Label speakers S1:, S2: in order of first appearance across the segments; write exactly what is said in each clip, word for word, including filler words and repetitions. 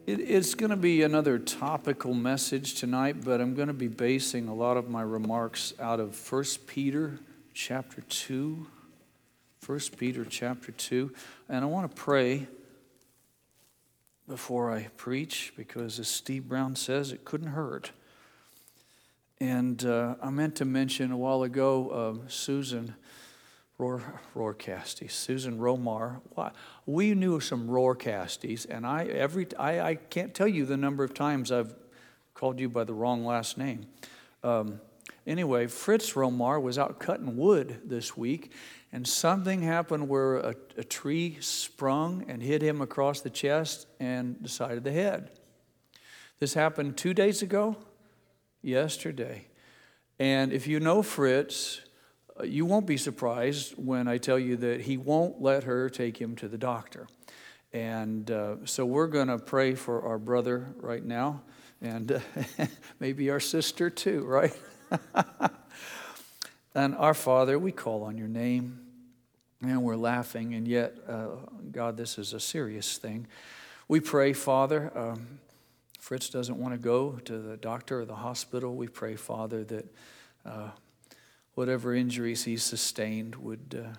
S1: It, it's going to be another topical message tonight, but I'm going to be basing a lot of my remarks out of First Peter chapter two. First Peter chapter two. And I want to pray before I preach, because as Steve Brown says, it couldn't hurt. And uh, I meant to mention a while ago, uh, Susan Roar, Roarcasties, Susan Romar. We knew some Roarcasties, and I every I, I can't tell you the number of times I've called you by the wrong last name. Um, anyway, Fritz Romar was out cutting wood this week, and something happened where a, a tree sprung and hit him across the chest and the side of the head. This happened two days ago, yesterday. And if you know Fritz, you won't be surprised when I tell you that he won't let her take him to the doctor. And uh, so we're going to pray for our brother right now, and uh, maybe our sister too, right? And our Father, we call on your name, and we're laughing, and yet, uh, God, this is a serious thing. We pray, Father, um, Fritz doesn't want to go to the doctor or the hospital. We pray, Father, that uh, whatever injuries he's sustained would uh,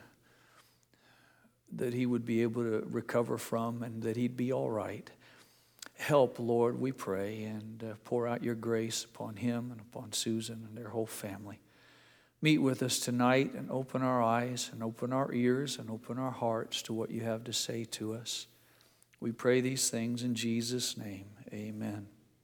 S1: that he would be able to recover from, and that he'd be all right. Help, Lord, we pray, and uh, pour out your grace upon him and upon Susan and their whole family. Meet with us tonight and open our eyes and open our ears and open our hearts to what you have to say to us. We pray these things in Jesus' name. Amen.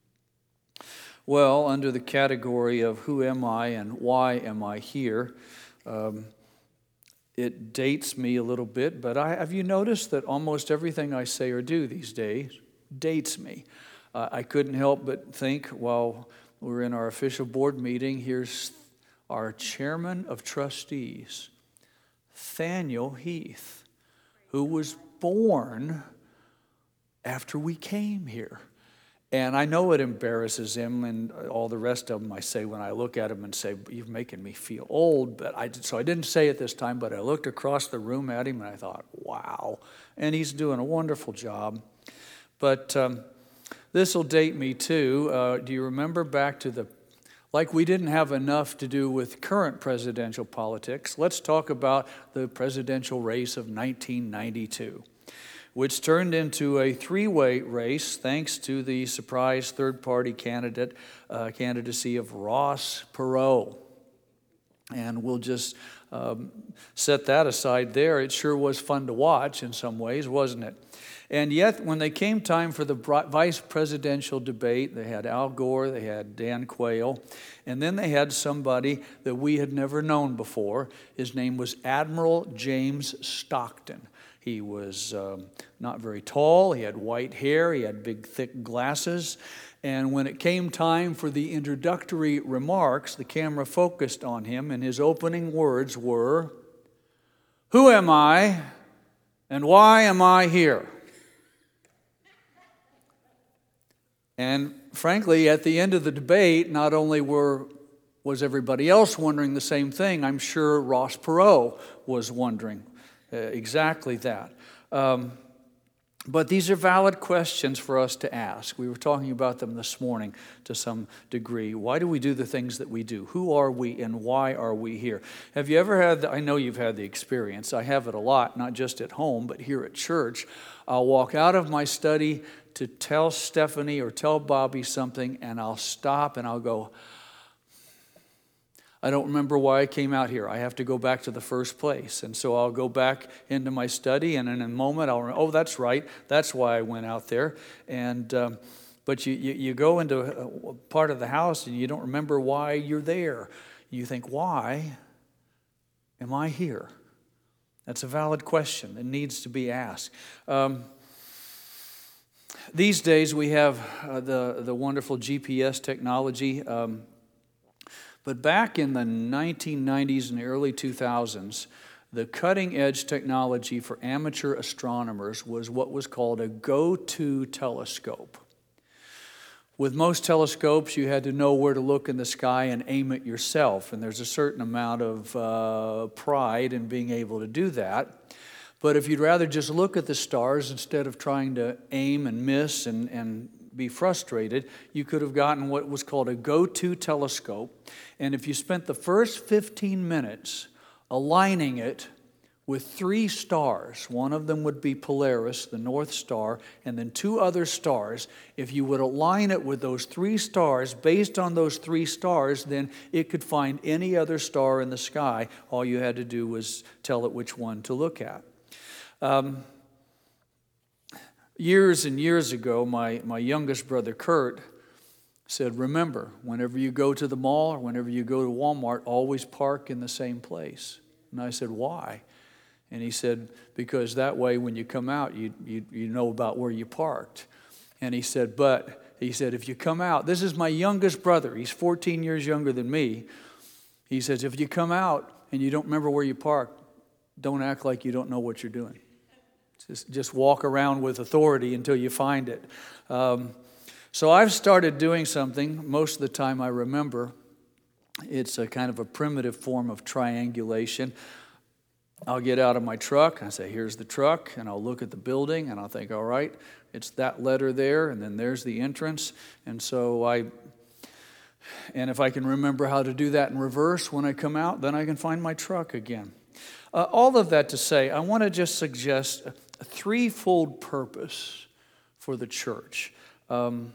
S1: Well, under the category of who am I and why am I here, um, it dates me a little bit, but I, have you noticed that almost everything I say or do these days dates me? Uh, I couldn't help but think while we were in our official board meeting, here's our chairman of trustees, Thaniel Heath, who was born after we came here. And I know it embarrasses him and all the rest of them. I say when I look at him and say, you're making me feel old. But I So I didn't say it this time, but I looked across the room at him and I thought, wow. And he's doing a wonderful job. But um, this will date me too. Uh, do you remember back to the, like we didn't have enough to do with current presidential politics, let's talk about the presidential race of nineteen ninety-two. Which turned into a three-way race thanks to the surprise third-party candidate uh, candidacy of Ross Perot. And we'll just um, set that aside there. It sure was fun to watch in some ways, wasn't it? And yet, when they came time for the vice presidential debate, they had Al Gore, they had Dan Quayle, and then they had somebody that we had never known before. His name was Admiral James Stockton. He was um, not very tall, he had white hair, he had big thick glasses, and when it came time for the introductory remarks, the camera focused on him, and his opening words were, "Who am I, and why am I here?" And frankly, at the end of the debate, not only were was everybody else wondering the same thing, I'm sure Ross Perot was wondering Uh, exactly that. Um, but these are valid questions for us to ask. We were talking about them this morning to some degree. Why do we do the things that we do? Who are we and why are we here? Have you ever had, the, I know you've had the experience, I have it a lot, not just at home, but here at church. I'll walk out of my study to tell Stephanie or tell Bobby something, and I'll stop and I'll go, I don't remember why I came out here. I have to go back to the first place. And so I'll go back into my study, and in a moment I'll remember, oh, that's right. That's why I went out there. And um, But you, you, you go into a part of the house, and you don't remember why you're there. You think, why am I here? That's a valid question. It needs to be asked. Um, these days we have uh, the, the wonderful G P S technology. Um, But back in the nineteen nineties and the early two thousands, the cutting-edge technology for amateur astronomers was what was called a go-to telescope. With most telescopes, you had to know where to look in the sky and aim it yourself, and there's a certain amount of uh, pride in being able to do that. But if you'd rather just look at the stars instead of trying to aim and miss and, and be frustrated, you could have gotten what was called a go-to telescope. And if you spent the first fifteen minutes aligning it with three stars, one of them would be Polaris, the North Star, and then two other stars. If you would align it with those three stars, based on those three stars, then it could find any other star in the sky. All you had to do was tell it which one to look at. Um, years and years ago, my, my youngest brother, Kurt, said, remember, whenever you go to the mall or whenever you go to Walmart, always park in the same place. And I said, why? And he said, because that way when you come out, you, you, you know about where you parked. And he said, but, he said, if you come out, this is my youngest brother. He's fourteen years younger than me. He says, if you come out and you don't remember where you parked, don't act like you don't know what you're doing. Just, just walk around with authority until you find it. Um, so I've started doing something most of the time I remember. It's a kind of a primitive form of triangulation. I'll get out of my truck, I say, here's the truck, and I'll look at the building, and I'll think, all right, it's that letter there, and then there's the entrance. And so I, and if I can remember how to do that in reverse when I come out, then I can find my truck again. Uh, all of that to say, I want to just suggest a, a threefold purpose for the church. Um,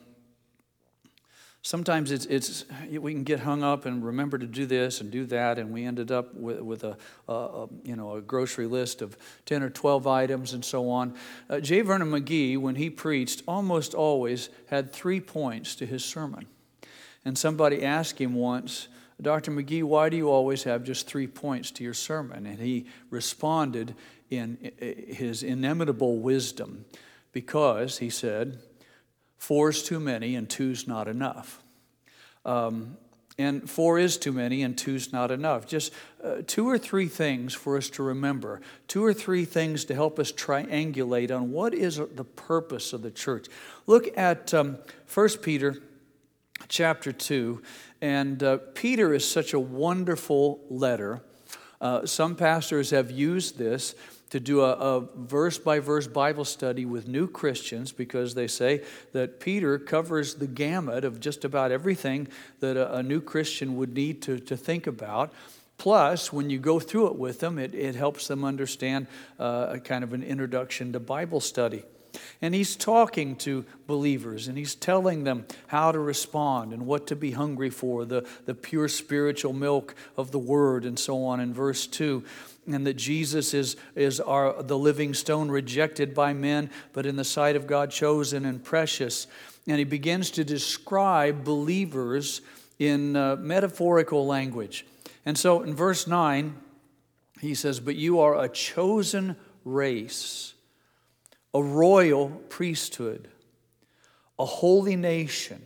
S1: Sometimes it's, it's we can get hung up and remember to do this and do that, and we ended up with, with a, a, a you know a grocery list of ten or twelve items and so on. Uh, J. Vernon McGee, when he preached, almost always had three points to his sermon. And somebody asked him once, Doctor McGee, why do you always have just three points to your sermon? And he responded in his inimitable wisdom, because, he said, four's too many and two's not enough. Um, and four is too many and two's not enough. Just uh, two or three things for us to remember. Two or three things to help us triangulate on what is the purpose of the church. Look at um, First Peter chapter two. And uh, Peter is such a wonderful letter. Uh, some pastors have used this to do a, a verse-by-verse Bible study with new Christians, because they say that Peter covers the gamut of just about everything that a, a new Christian would need to, to think about. Plus, when you go through it with them, it, it helps them understand uh, a kind of an introduction to Bible study. And he's talking to believers, and he's telling them how to respond and what to be hungry for, the, the pure spiritual milk of the Word, and so on in verse two. And that Jesus is, is our, the living stone, rejected by men, but in the sight of God chosen and precious. And he begins to describe believers in uh, metaphorical language. And so in verse nine, he says, but you are a chosen race, a royal priesthood, a holy nation,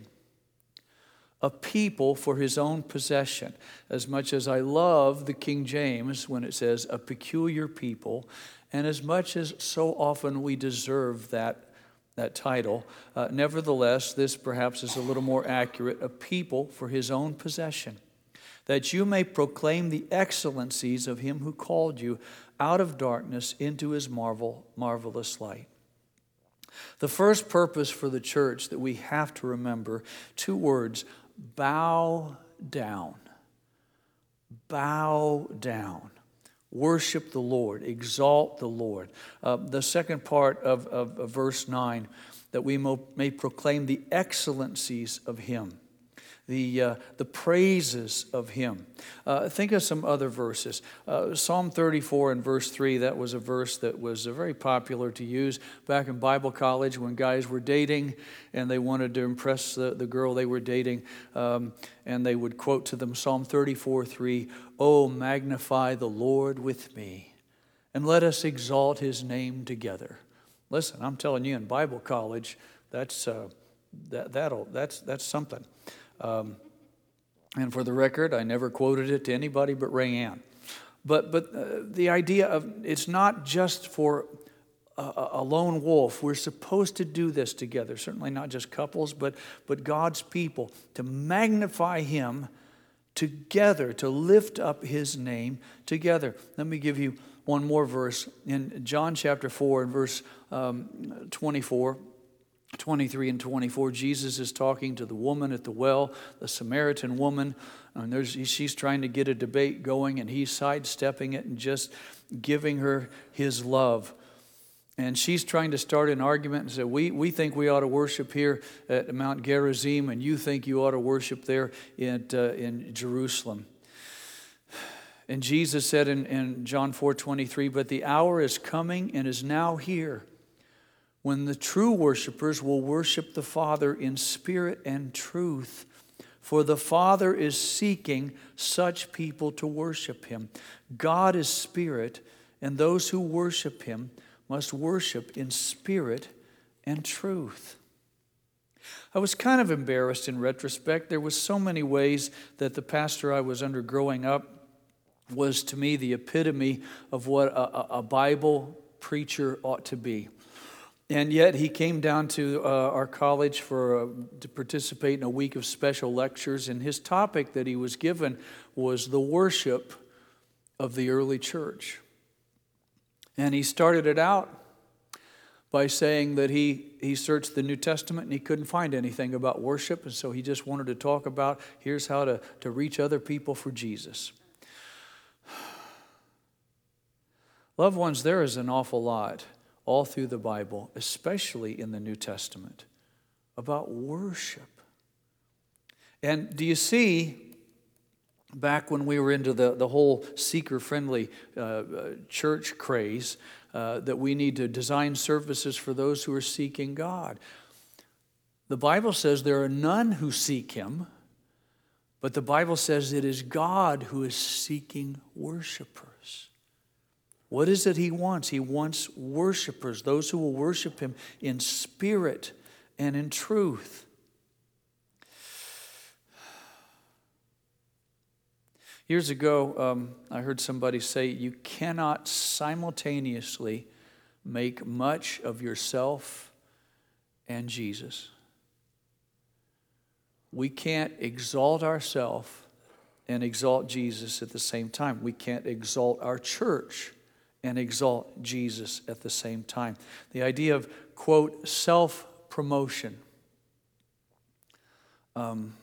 S1: a people for his own possession. As much as I love the King James when it says a peculiar people, and as much as so often we deserve that, that title, uh, nevertheless, this perhaps is a little more accurate, a people for his own possession, that you may proclaim the excellencies of him who called you out of darkness into his marvel, marvelous light. The first purpose for the church that we have to remember, two words: bow down. Bow down. Worship the Lord. Exalt the Lord. Uh, the second part of, of, of verse nine, that we mo- may proclaim the excellencies of him. The, uh, the praises of him. Uh, think of some other verses. Uh, Psalm thirty-four and verse three, that was a verse that was uh, very popular to use back in Bible college when guys were dating and they wanted to impress the, the girl they were dating. Um, and they would quote to them Psalm thirty-four three, "Oh, magnify the Lord with me, and let us exalt his name together." Listen, I'm telling you, in Bible college, that's uh, that that'll that's that's something. Um, and for the record, I never quoted it to anybody but Ray Ann. But but uh, the idea of it's not just for a, a lone wolf. We're supposed to do this together. Certainly not just couples, but but God's people, to magnify him together, to lift up his name together. Let me give you one more verse. In John chapter four and verse um, twenty-four, twenty-three and twenty-four, Jesus is talking to the woman at the well, the Samaritan woman, and there's, she's trying to get a debate going, and he's sidestepping it and just giving her his love. And she's trying to start an argument and say, we, we think we ought to worship here at Mount Gerizim, and you think you ought to worship there in, uh, in Jerusalem. And Jesus said in, in John four twenty-three, but the hour is coming and is now here when the true worshipers will worship the Father in spirit and truth. For the Father is seeking such people to worship him. God is spirit, and those who worship him must worship in spirit and truth. I was kind of embarrassed in retrospect. There was so many ways that the pastor I was under growing up was to me the epitome of what a, a Bible preacher ought to be. And yet he came down to uh, our college for uh, to participate in a week of special lectures, and his topic that he was given was the worship of the early church. And he started it out by saying that he, he searched the New Testament and he couldn't find anything about worship, and so he just wanted to talk about here's how to, to reach other people for Jesus. Loved ones, there is an awful lot all through the Bible, especially in the New Testament, about worship. And do you see, back when we were into the, the whole seeker-friendly uh, uh, church craze, uh, that we need to design services for those who are seeking God. The Bible says there are none who seek him, but the Bible says it is God who is seeking worshipers. What is it he wants? He wants worshipers, those who will worship him in spirit and in truth. Years ago, um, I heard somebody say, you cannot simultaneously make much of yourself and Jesus. We can't exalt ourselves and exalt Jesus at the same time. We can't exalt our church and exalt Jesus at the same time. The idea of, quote, self-promotion. Um,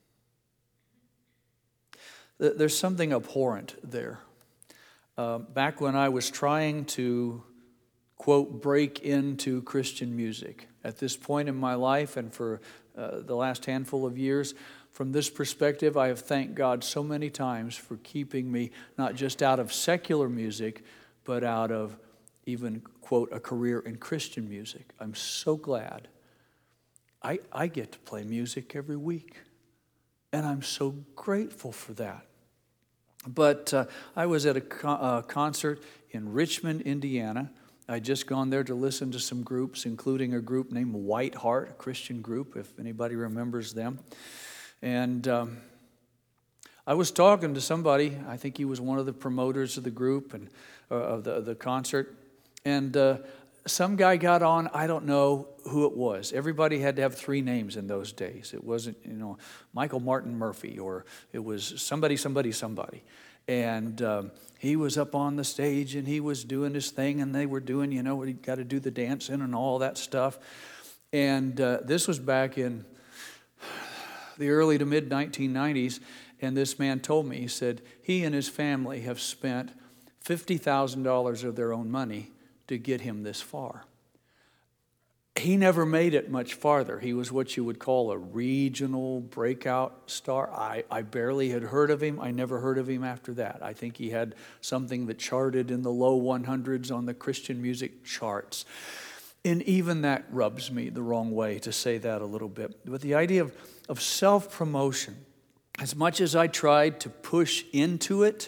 S1: th- there's something abhorrent there. Uh, back when I was trying to, quote, break into Christian music, at this point in my life and for uh, the last handful of years, from this perspective, I have thanked God so many times for keeping me not just out of secular music, but out of even, quote, a career in Christian music. I'm so glad. I, I get to play music every week, and I'm so grateful for that. But uh, I was at a co- uh, concert in Richmond, Indiana. I'd just gone there to listen to some groups, including a group named White Heart, a Christian group, if anybody remembers them. And um, I was talking to somebody, I think he was one of the promoters of the group and uh, of the, the concert, and uh, some guy got on, I don't know who it was. Everybody had to have three names in those days. It wasn't, you know, Michael Martin Murphy, or it was somebody, somebody, somebody. And um, he was up on the stage, and he was doing his thing, and they were doing, you know, you got to do the dancing and all that stuff. And uh, this was back in the early to mid nineteen nineties, and this man told me, he said, he and his family have spent fifty thousand dollars of their own money to get him this far. He never made it much farther. He was what you would call a regional breakout star. I, I barely had heard of him. I never heard of him after that. I think he had something that charted in the low one hundreds on the Christian music charts. And even that rubs me the wrong way to say that a little bit. But the idea of, of self-promotion, as much as I tried to push into it,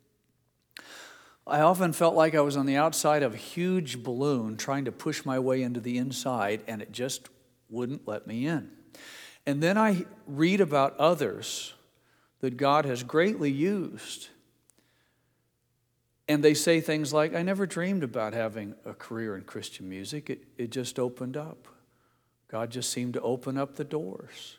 S1: I often felt like I was on the outside of a huge balloon trying to push my way into the inside, and it just wouldn't let me in. And then I read about others that God has greatly used, and they say things like, I never dreamed about having a career in Christian music. It, it just opened up. God just seemed to open up the doors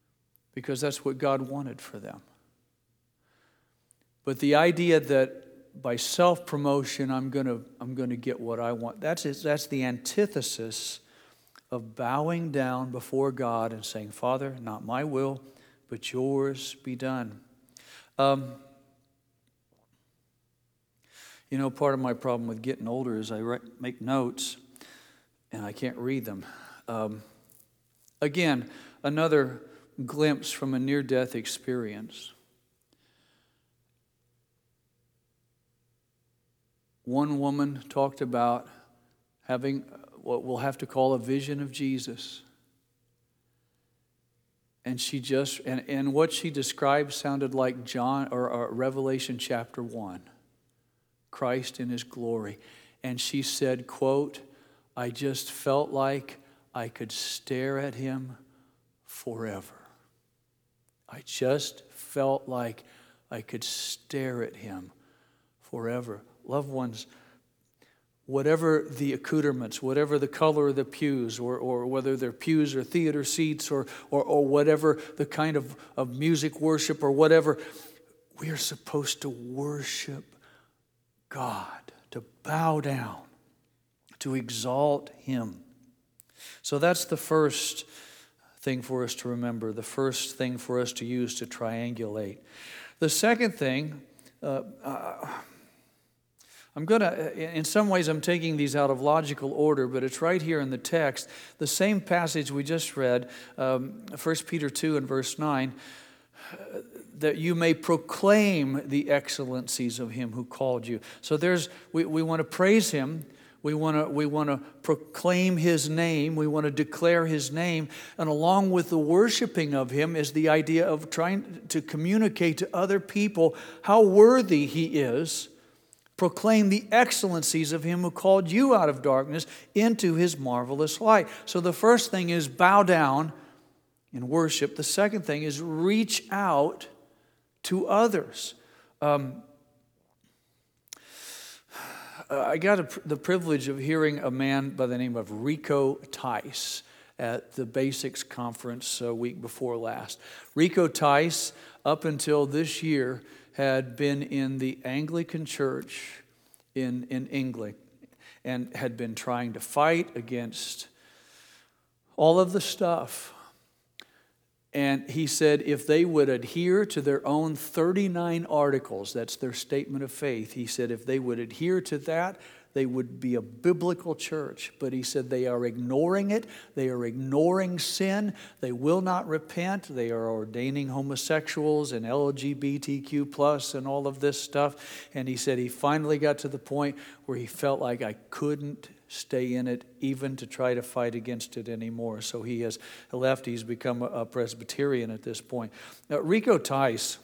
S1: because that's what God wanted for them. But the idea that by self-promotion, I'm going to I'm going to get what I want. That's it, that's the antithesis of bowing down before God and saying, Father, not my will, but yours be done. Um, you know, part of my problem with getting older is I write, make notes and I can't read them. Um, again, another glimpse from a near-death experience. One woman talked about having what we'll have to call a vision of Jesus. And she just, and, and what she described sounded like John or, or Revelation chapter one. Christ in his glory. And she said, quote, I just felt like I could stare at him forever. I just felt like I could stare at him forever. Loved ones, whatever the accoutrements, whatever the color of the pews, or, or whether they're pews or theater seats, or, or, or whatever the kind of, of music worship or whatever, we are supposed to worship God, to bow down, to exalt him. So that's the first thing for us to remember, the first thing for us to use to triangulate. The second thing, uh, uh, I'm going to, in some ways I'm taking these out of logical order, but it's right here in the text. The same passage we just read, um, First Peter two and verse nine, uh, that you may proclaim the excellencies of him who called you. So there's, we, we want to praise him. We want to we want to proclaim his name. We want to declare his name. And along with the worshiping of him is the idea of trying to communicate to other people how worthy he is. Proclaim the excellencies of him who called you out of darkness into his marvelous light. So the first thing is bow down in worship. The second thing is reach out to others. Um, I got a, the privilege of hearing a man by the name of Rico Tice at the Basics Conference a week before last. Rico Tice, up until this year, had been in the Anglican Church in, in England and had been trying to fight against all of the stuff. And he said if they would adhere to their own thirty-nine articles, that's their statement of faith, he said if they would adhere to that, they would be a biblical church. But he said they are ignoring it. They are ignoring sin. They will not repent. They are ordaining homosexuals and L G B T Q plus and all of this stuff. And he said he finally got to the point where he felt like I couldn't stay in it even to try to fight against it anymore. So he has left. He's become a Presbyterian at this point. Now, Rico Tice,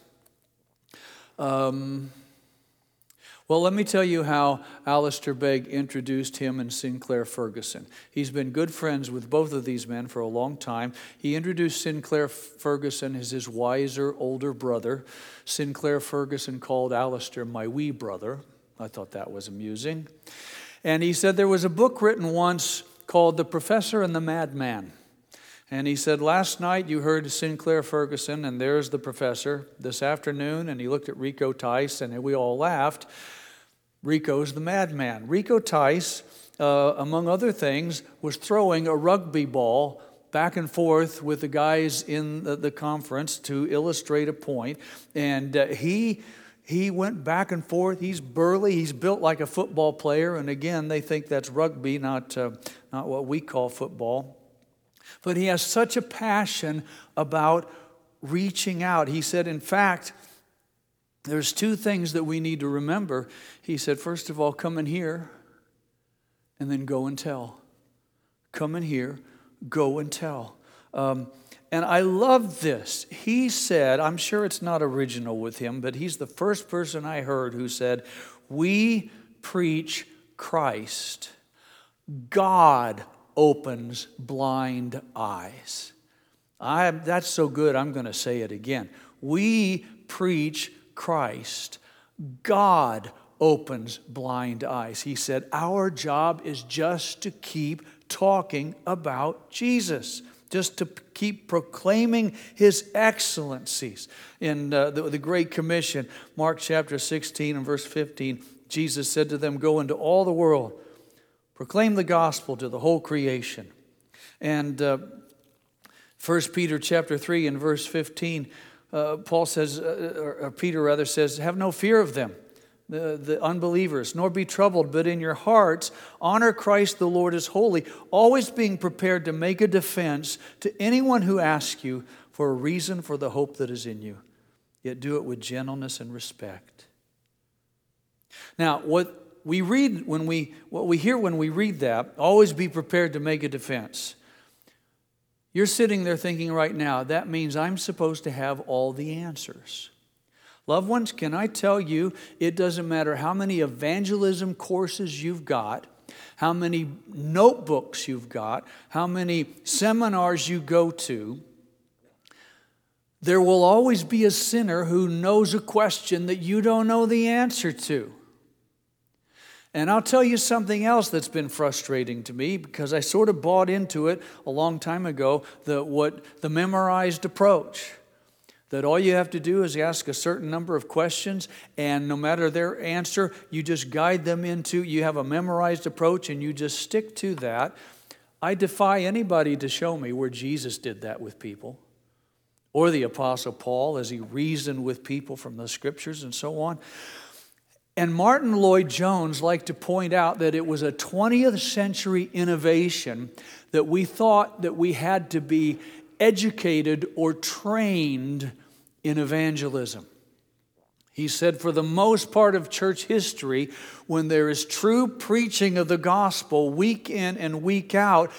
S1: um... Well, let me tell you how Alistair Begg introduced him and Sinclair Ferguson. He's been good friends with both of these men for a long time. He introduced Sinclair Ferguson as his wiser, older brother. Sinclair Ferguson called Alistair my wee brother. I thought that was amusing. And he said there was a book written once called The Professor and the Madman. And he said, last night you heard Sinclair Ferguson, and there's the professor. This afternoon, and he looked at Rico Tice, and we all laughed. Rico's the madman. Rico Tice, uh, among other things, was throwing a rugby ball back and forth with the guys in the, the conference to illustrate a point. And uh, he he went back and forth. He's burly. He's built like a football player. And again, they think that's rugby, not uh, not what we call football. But he has such a passion about reaching out. He said, in fact, there's two things that we need to remember. He said, first of all, come in here and then go and tell. Come in here, go and tell. Um, and I love this. He said, I'm sure it's not original with him, but he's the first person I heard who said, we preach Christ. God opens blind eyes. I, that's so good, I'm going to say it again. We preach Christ. God opens blind eyes. He said, our job is just to keep talking about Jesus. just to keep proclaiming His excellencies. In uh, the, the Great Commission, Mark chapter sixteen and verse fifteen, Jesus said to them, "Go into all the world, proclaim the gospel to the whole creation." And uh, First Peter chapter three and verse fifteen, uh, Paul says, uh, or Peter rather says, "Have no fear of them, the, the unbelievers, nor be troubled, but in your hearts honor Christ the Lord as holy, always being prepared to make a defense to anyone who asks you for a reason for the hope that is in you. Yet do it with gentleness and respect." Now, what we read when we what we hear when we read that, always be prepared to make a defense. You're sitting there thinking right now, that means I'm supposed to have all the answers. Loved ones, can I tell you, it doesn't matter how many evangelism courses you've got, how many notebooks you've got, how many seminars you go to, there will always be a sinner who knows a question that you don't know the answer to. And I'll tell you something else that's been frustrating to me, because I sort of bought into it a long time ago, the, what, the memorized approach. That all you have to do is ask a certain number of questions, and no matter their answer, you just guide them into, you have a memorized approach and you just stick to that. I defy anybody to show me where Jesus did that with people, or the Apostle Paul as he reasoned with people from the Scriptures and so on. And Martin Lloyd-Jones liked to point out that it was a twentieth century innovation that we thought that we had to be educated or trained in evangelism. He said, for the most part of church history, when there is true preaching of the gospel week in and week out,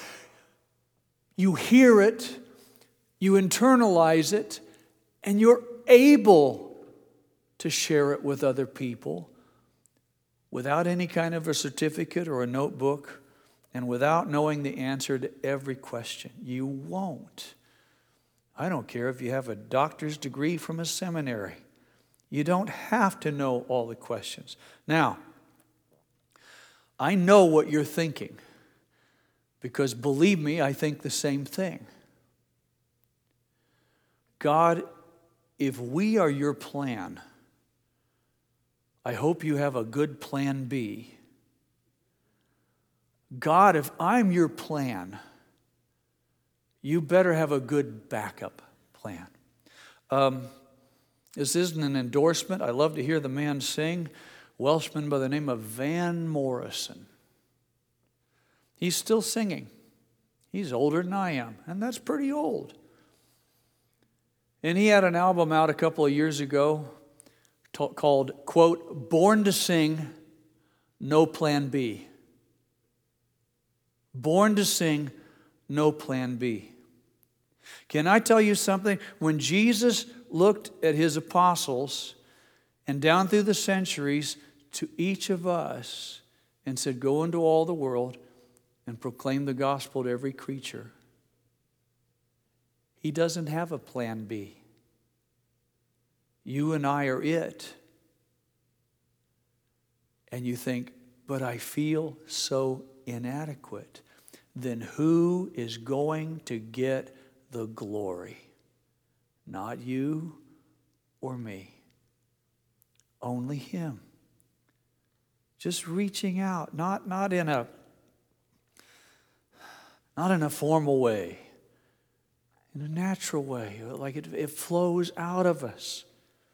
S1: you hear it, you internalize it, and you're able to share it with other people without any kind of a certificate or a notebook, and without knowing the answer to every question. You won't. I don't care if you have a doctor's degree from a seminary. You don't have to know all the questions. Now, I know what you're thinking, because believe me, I think the same thing. God, if we are your plan, I hope you have a good plan B. God, if I'm your plan, you better have a good backup plan. Um, this isn't an endorsement. I love to hear the man sing. Welshman by the name of Van Morrison. He's still singing. He's older than I am, and that's pretty old. And he had an album out a couple of years ago t- called, quote, "Born to Sing, No Plan B." Born to sing, no plan B. Can I tell you something? When Jesus looked at his apostles and down through the centuries to each of us and said, "Go into all the world and proclaim the gospel to every creature," he doesn't have a plan B. You and I are it. And you think, but I feel so inadequate. Then who is going to get the glory? Not you or me. Only Him. Just reaching out, not, not in a not in a formal way, in a natural way, like it, it flows out of us.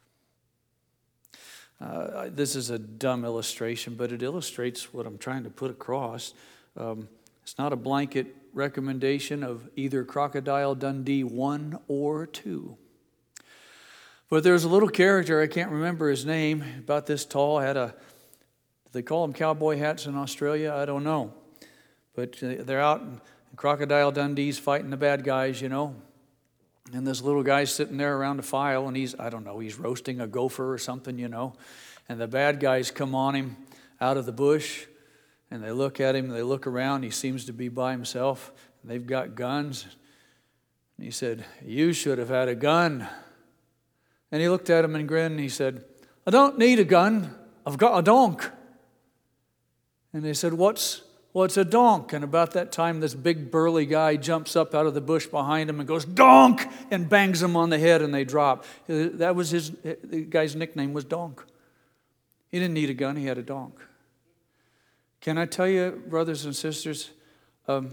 S1: Uh, this is a dumb illustration, but it illustrates what I'm trying to put across. Um, it's not a blanket recommendation of either Crocodile Dundee one or two. But there's a little character, I can't remember his name, about this tall, had a, do they call them cowboy hats in Australia? I don't know. But they're out, and Crocodile Dundee's fighting the bad guys, you know. And this little guy's sitting there around a file, and he's, I don't know, he's roasting a gopher or something, you know. And the bad guys come on him out of the bush, and they look at him, they look around, he seems to be by himself, and they've got guns. And he said, "You should have had a gun." And he looked at him and grinned, and he said, "I don't need a gun, I've got a donk." And they said, What's, Well, it's a donk. And about that time, this big burly guy jumps up out of the bush behind him and goes, donk, and bangs him on the head and they drop. That was his, the guy's nickname was Donk. He didn't need a gun, he had a donk. Can I tell you, brothers and sisters, um,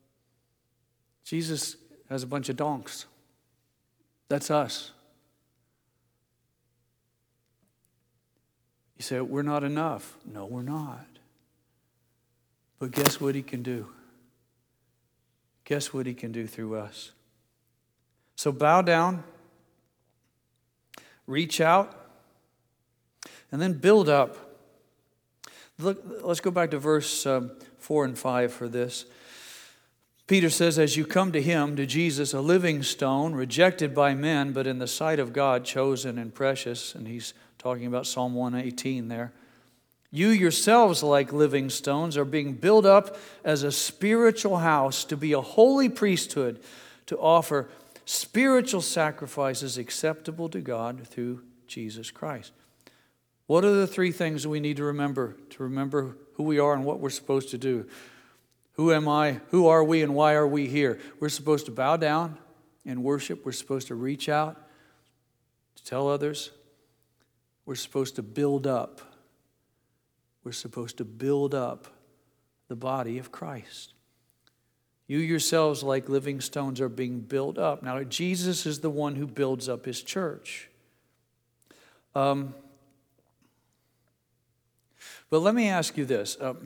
S1: Jesus has a bunch of donks. That's us. You say, we're not enough. No, we're not. But guess what he can do? Guess what he can do through us? So bow down, reach out, and then build up. Look, let's go back to verse um, four and five for this. Peter says, as you come to him, to Jesus, a living stone, rejected by men, but in the sight of God, chosen and precious. And he's talking about Psalm one eighteen there. You yourselves, like living stones, are being built up as a spiritual house to be a holy priesthood, to offer spiritual sacrifices acceptable to God through Jesus Christ. What are the three things we need to remember, to remember who we are and what we're supposed to do? Who am I? Who are we and why are we here? We're supposed to bow down and worship. We're supposed to reach out to tell others. We're supposed to build up. We're supposed to build up the body of Christ. You yourselves, like living stones, are being built up. Now, Jesus is the one who builds up his church. Um, but let me ask you this. Um,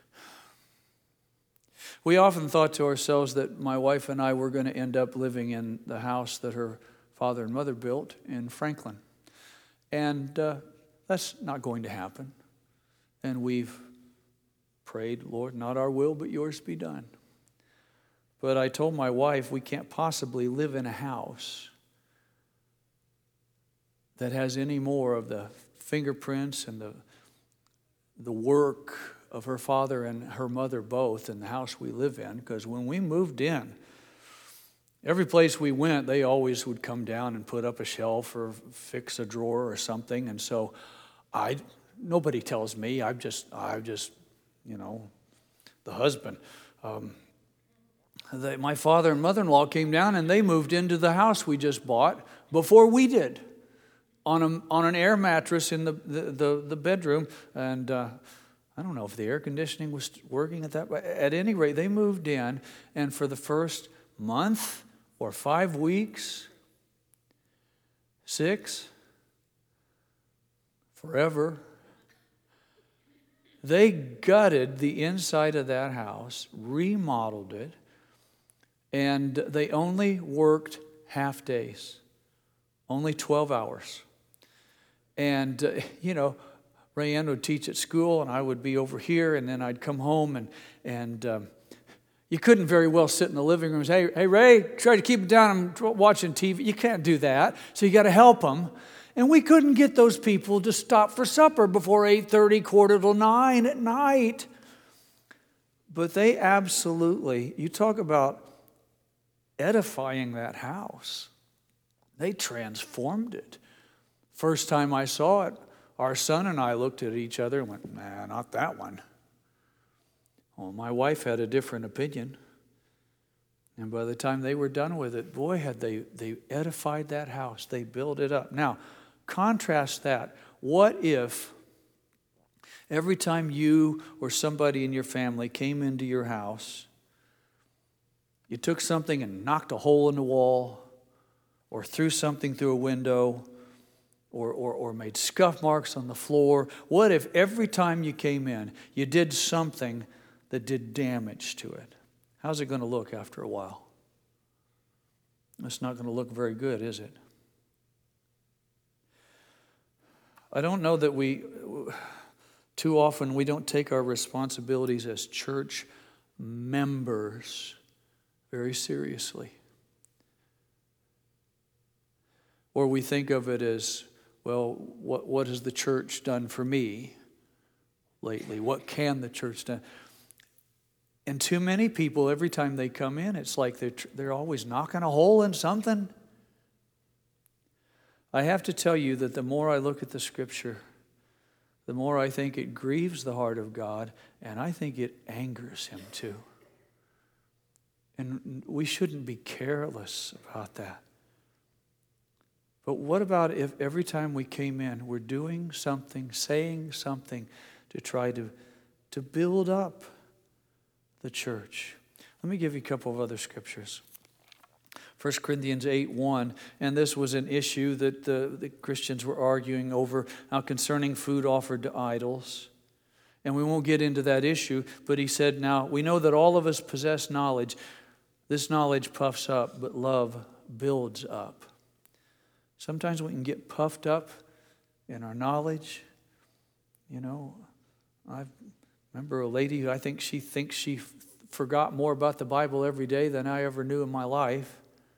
S1: we often thought to ourselves that my wife and I were going to end up living in the house that her father and mother built in Franklin. And uh, that's not going to happen. And we've prayed, Lord, not our will, but yours be done. But I told my wife we can't possibly live in a house that has any more of the fingerprints and the, the work of her father and her mother both in the house we live in. Because when we moved in, every place we went, they always would come down and put up a shelf or fix a drawer or something. And so I, nobody tells me. I'm just, I'm just, you know, the husband. Um, they, my father and mother-in-law came down and they moved into the house we just bought before we did, on a, on an air mattress in the the, the, the bedroom. And uh, I don't know if the air conditioning was working at that. But at any rate, they moved in, and for the first month or five weeks, six, forever, they gutted the inside of that house, remodeled it, and they only worked half days, only twelve hours. And, uh, you know, Rayanne would teach at school, and I would be over here, and then I'd come home, and and um, you couldn't very well sit in the living room and say, hey, hey, Ray, try to keep it down. I'm watching T V. You can't do that. So you got to help them. And we couldn't get those people to stop for supper before eight thirty, quarter to nine at night. But they absolutely, you talk about edifying that house. They transformed it. First time I saw it, our son and I looked at each other and went, nah, not that one. Well, my wife had a different opinion. And by the time they were done with it, boy, had they, they edified that house. They built it up. Now, contrast that. What if every time you or somebody in your family came into your house, you took something and knocked a hole in the wall, or threw something through a window, or, or, or made scuff marks on the floor? What if every time you came in, you did something that did damage to it? How's it going to look after a while? It's not going to look very good, is it? I don't know that we, too often we don't take our responsibilities as church members very seriously. Or we think of it as, well, what, what has the church done for me lately? What can the church do? And too many people, every time they come in, it's like they're, they're always knocking a hole in something. I have to tell you that the more I look at the Scripture, the more I think it grieves the heart of God, and I think it angers Him too. And we shouldn't be careless about that. But what about if every time we came in, we're doing something, saying something to try to, to build up the church? Let me give you a couple of other scriptures. First Corinthians eight one, and this was an issue that the, the Christians were arguing over now concerning food offered to idols. And we won't get into that issue, but he said, now we know that all of us possess knowledge. This knowledge puffs up, but love builds up. Sometimes we can get puffed up in our knowledge. You know, I remember a lady who I think she thinks she f- forgot more about the Bible every day than I ever knew in my life.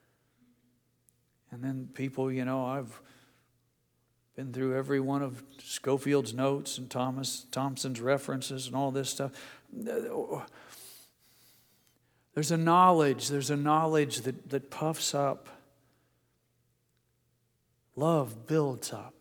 S1: And then people, you know, I've been through every one of Scofield's notes and Thomas Thompson's references and all this stuff. There's a knowledge, there's a knowledge that, that puffs up. Love builds up.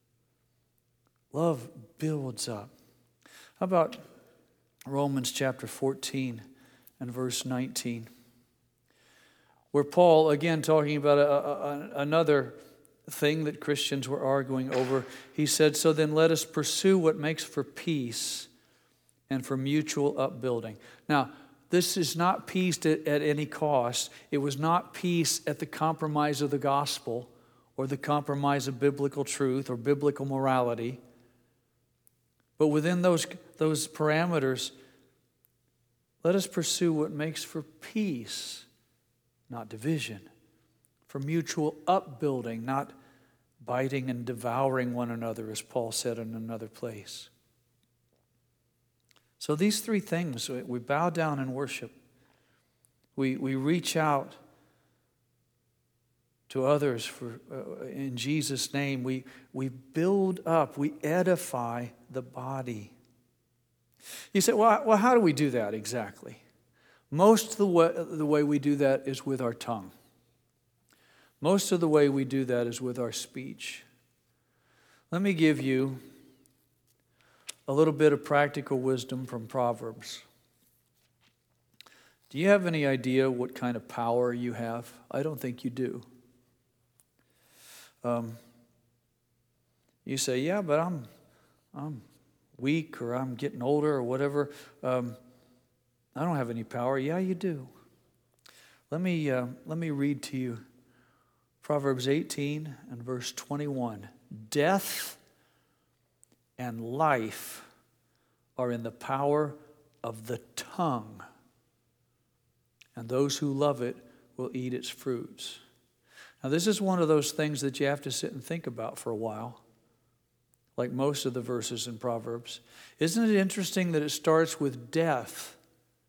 S1: Love builds up. How about Romans chapter fourteen and verse nineteen? Where Paul, again talking about a, a, another thing that Christians were arguing over, he said, so then let us pursue what makes for peace and for mutual upbuilding. Now, this is not peace at, at any cost. It was not peace at the compromise of the gospel or the compromise of biblical truth or biblical morality. But within those, those parameters, let us pursue what makes for peace, not division, for mutual upbuilding, not biting and devouring one another, as Paul said in another place. So these three things, we bow down and worship. We, we reach out to others for, uh, in Jesus' name. We, we build up, we edify the body. You say, well, well, how do we do that exactly? Most of the way, the way we do that is with our tongue. Most of the way we do that is with our speech. Let me give you a little bit of practical wisdom from Proverbs. Do you have any idea what kind of power you have? I don't think you do. Um, you say, yeah, but I'm, I'm weak, or I'm getting older, or whatever. Um, I don't have any power. Yeah, you do. Let me uh, let me read to you Proverbs eighteen and verse twenty-one. Death and life are in the power of the tongue, and those who love it will eat its fruits. Now, this is one of those things that you have to sit and think about for a while, like most of the verses in Proverbs. Isn't it interesting that it starts with death?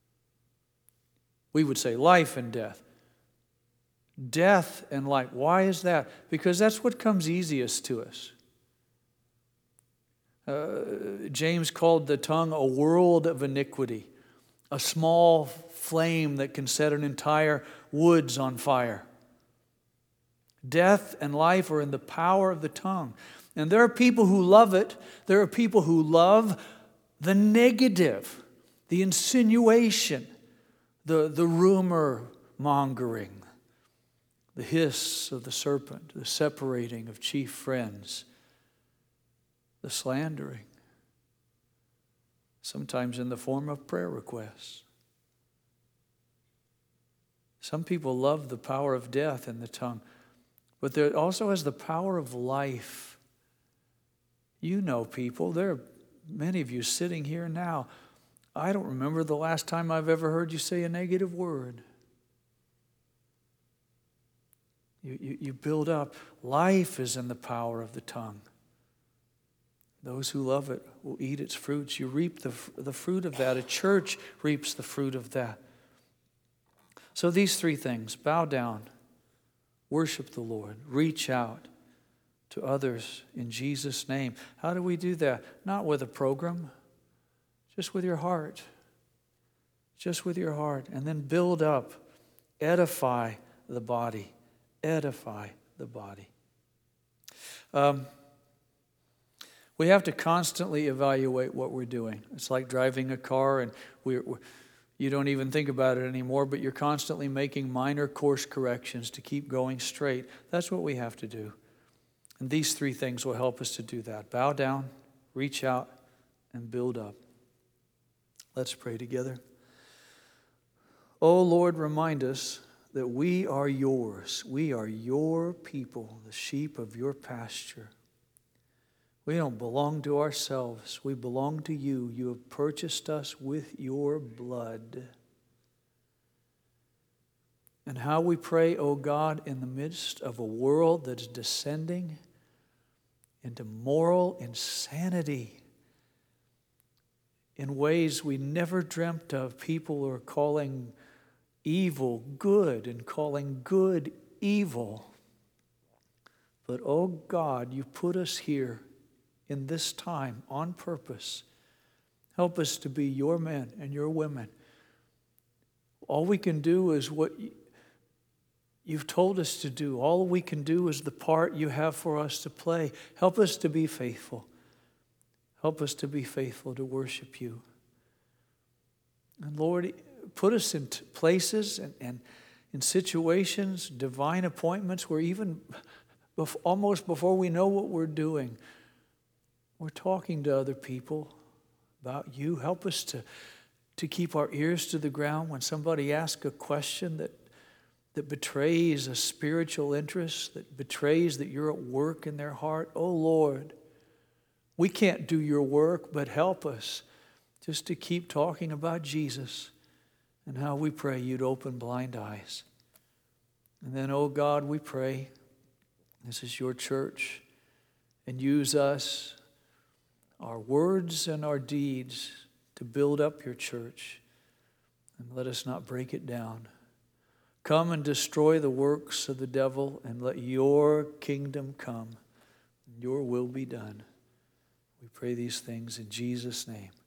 S1: We would say life and death. Death and life. Why is that? Because that's what comes easiest to us. Uh, James called the tongue a world of iniquity, a small flame that can set an entire woods on fire. Death and life are in the power of the tongue. And there are people who love it. There are people who love the negative, the insinuation, the, the rumor mongering, the hiss of the serpent, the separating of chief friends, the slandering, sometimes in the form of prayer requests. Some people love the power of death in the tongue, but there also has the power of life. You know people, there are many of you sitting here now. I don't remember the last time I've ever heard you say a negative word. You, you, you build up. Life is in the power of the tongue. Those who love it will eat its fruits. You reap the, the fruit of that. A church reaps the fruit of that. So these three things: bow down, worship the Lord, reach out to others in Jesus' name. How do we do that? Not with a program, just with your heart. Just with your heart. And then build up, edify the body. Edify the body. Um, We have to constantly evaluate what we're doing. It's like driving a car, and we're, we're, you don't even think about it anymore, but you're constantly making minor course corrections to keep going straight. That's what we have to do. And these three things will help us to do that. Bow down, reach out, and build up. Let's pray together. Oh Lord, remind us that we are yours. We are your people, the sheep of your pasture. We don't belong to ourselves. We belong to you. You have purchased us with your blood. And how we pray, oh God, in the midst of a world that's descending into moral insanity in ways we never dreamt of. People are calling evil good and calling good evil. But oh God, you put us here in this time on purpose. Help us to be your men and your women. All we can do is what you've told us to do. All we can do is the part you have for us to play. Help us to be faithful. Help us to be faithful to worship you. And Lord, put us in places and, and in situations, divine appointments, where even bef- almost before we know what we're doing, we're talking to other people about you. Help us to, to keep our ears to the ground when somebody asks a question that, that betrays a spiritual interest, that betrays that you're at work in their heart. Oh Lord, we can't do your work, but help us just to keep talking about Jesus and how we pray you'd open blind eyes. And then, oh God, we pray, this is your church, and use us, our words and our deeds, to build up your church. And let us not break it down. Come and destroy the works of the devil, and let your kingdom come, and your will be done. We pray these things in Jesus' name.